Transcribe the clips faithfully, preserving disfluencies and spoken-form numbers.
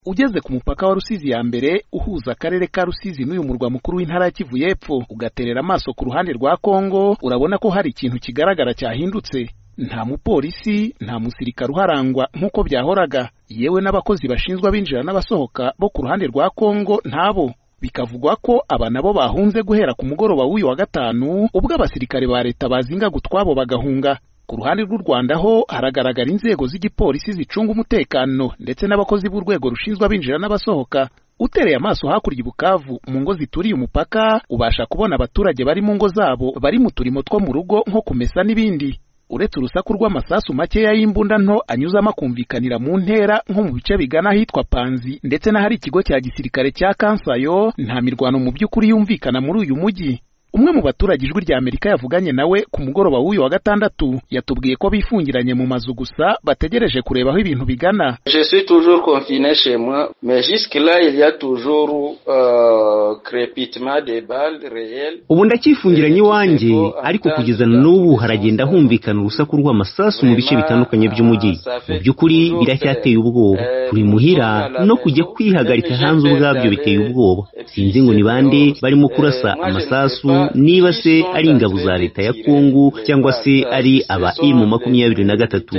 Ugeze ku mupaka wa Rusizi ya mbere uhuza akarere ka Rusizi n'uyu murwa mukuru w'intara ya Kivu y'Epfo, ugaterera amaso ku ruhande rwa Kongo, urabona ko hari ikintu kigaragara cyahindutse. Nta mupolisi, nta musirikare uharangwa nk'uko byahoraga, yewe n'abakozi bashinzwe abinjira n'abasohoka bo ku ruhande rwa Kongo ntabo. Bikavugwa ko aba nabo bahunze guhera ku mugoroba w'uyu wa gatanu, ubwo abasirikare ba leta bazinga gutwabo bagahunga. Ku ruhande rw'u Rwanda ho haragaragara inzego z'igipolisi zicunga umutekano ndetse n'abakozi b'urwego rushinzwe abinjira n'abasohoka. Utereye amaso hakurya i Bukavu mu ngo zituriye umupaka, ubasha kubona abaturage bari mu ngo zabo bari mu turimo two mu rugo nko kumesa n'ibindi. Uretse urusaku rw'amasasu makeya y'imbunda nto anyuzamo akumvikanira mu ntera nko mu bice bigana ahitwa Panzi ndetse n'ahari ikigo cya gisirikare cya Kansayo, nta mirwano mu by'ukuri yumvikana muri uyu mujyi. Umwe mu baturage ijwi rya Amerika yavuganye nawe ku mugoroba w'uyu wa gatandatu yatubwiye ko bifungiranye mu mazu gusa bategereje kureba aho ibintu bigana. Je suis toujours confiné chez moi, mais jusque là il y a toujours euh, crépitement des balles réelles. Ubu ndakifungiranye iwanjye, ariko kugeza n'ubu haragenda humvikana urusaku rw'amasasu mu bice bitandukanye by'umujyi. Mu by'ukuri biracyateye ubwoba. Turi muhira no kujya kwihagarika hanze ubwabyo biteye ubwoba. Sinzi ngo ni bande barimo kurasa amasasu, niba se ari ingabo za leta ya Kongo cyangwa se ari aba M makumyabiri na gatatu.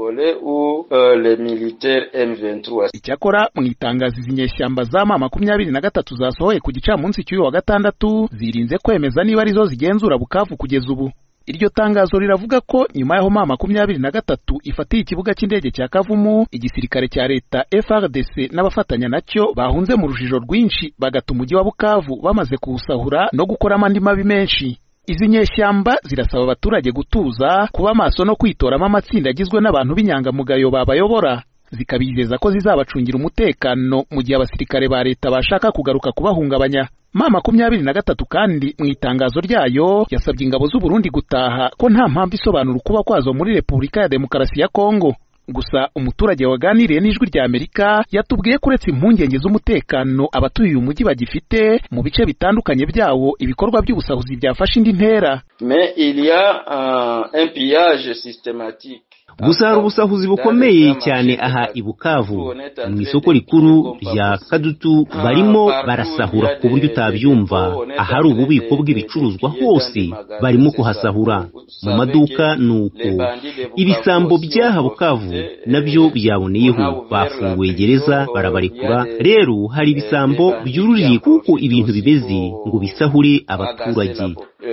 Icyakora mu itangazo inyeshyamba za M makumyabiri na gatatu zasohoye ku gicamunsi cy'uyu wa gatandatu zirinze kwemeza niba arizo zigenzura Bukavu kugeza ubu. Iryo tangazo riravuga ko nyuma y'aho M makumyabiri na gatatu ifatiye ikibuga cy'indege cya Kavumu, igisirikare cya leta F R D C n'abafatanya nacyo bahunze mu rujijo rwinshi bagata umujyi wa Bukavu bamaze kuwusahura no gukora amandi mabi menshi. Izi nyeshyamba zirasaba abaturage gutuza, kuba maso no kwitoramo amatsinda agizwe n'abantu b'inyangamugayo babayobora. Zikabizeza ko zizabacungira umutekano mu gihe abasirikare ba leta bashaka kugaruka kubahungabanya. M makumyabiri na gatatu kandi mu itangazo ryayo yasabye ingabo z'u Burundi gutaha ko nta mpamvu isobanura kuba kwazo muri Repubulika ya Demokarasi ya Kongo. Gusa umuturage waganiriye n'ijwi rya Amerika yatubwiye ko uretse impungenge z'umutekano abatuye uyu mujyi bagifite, mu bice bitandukanye byawo ibikorwa by'ubusahuzi byafashe indi ntera. Mais il y a uh, un pillage systématique. Gusa hari ubusahuzi bukomeye cyane aha i Bukavu. Mu isoko rikuru rya Kadutu barimo barasahura ku buryo utabyumva. Ahari ububiko bw'ibicuruzwa hose barimo kuhasahura. Mu maduka nuko. Ibisambo by'aha Bukavu nabyo byaboneyeho, bafunguye gereza barabarekura. Rero hari ibisambo byururiye kuko ibintu bibeze ngo bisahure abaturage.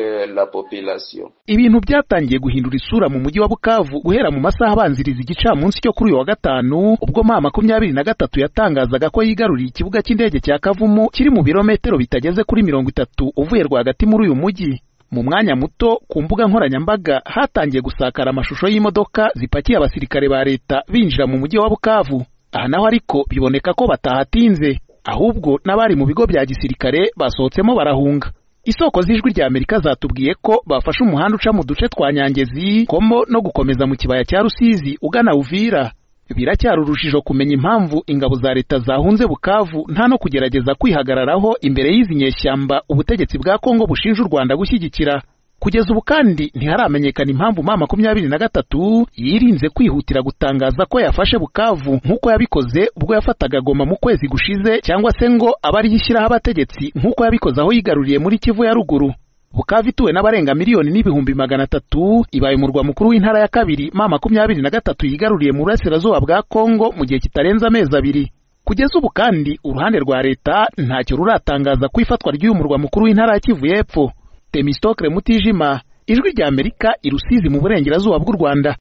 Ibintu byatangiye guhindura isura mu mujyi wa Bukavu guhera mu masaha abanziriza igicamunsi cyo kuri uyu wa gatanu, ubwo M makumyabiri na gatatu yatangazaga ko yigaruriye ikibuga cy'indege cya Kavumu kiri mu birometero bitageze kuri mirongo itatu uvuye rwagati muri uyu mujyi. Mu mwanya muto ku mbuga nkoranyambaga hatangiye gusakara amashusho y'imodoka zipakiye abasirikare ba leta binjira mu mujyi wa Bukavu. Aha naho ariko biboneka ko batahatinze, ahubwo n'abari mu bigo bya gisirikare basohotsemo barahunga. Isoko z'ijwi rya Amerika zatubwiye ko bafashe umuhanda uca mu duce twa Nyangezi, Komo no gukomeza mu kibaya cya Rusizi ugana Uvira. Biracyari urujijo kumenya impamvu ingabo za leta zahunze Bukavu nta no kugerageza kwihagararaho imbere y'izi nyeshyamba ubutegetsi bwa Kongo bushinja u Rwanda gushyigikira. Kugeza ubu kandi ntiharamenyekana impamvu M makumyabiri na gatatu yirinze kwihutira gutangaza ko yafashe Bukavu nk'uko yabikoze ubwo yafataga Goma mu kwezi gushize, cyangwa se ngo abari yishyiraho abategetsi nk'uko yabikoze aho yigaruriye muri Kivu ya ruguru. Bukavu ituwe n'abarenga miliyoni n'ibihumbi magana atatu, ibaye umurwa mukuru w'intara ya kabiri M makumyabiri na gatatu yigaruriye mu burasirazuba bwa Kongo mu gihe kitarenze amezi abiri. Kugeza ubu kandi uruhande rwa leta ntacyo ruratangaza ku ifatwa ry'uyu murwa mukuru w'intara ya Kivu y'Epfo. Temistokle Mutijima, ijwi rya Amerika, i Rusizi mu burengerazuba bw'u Rwanda.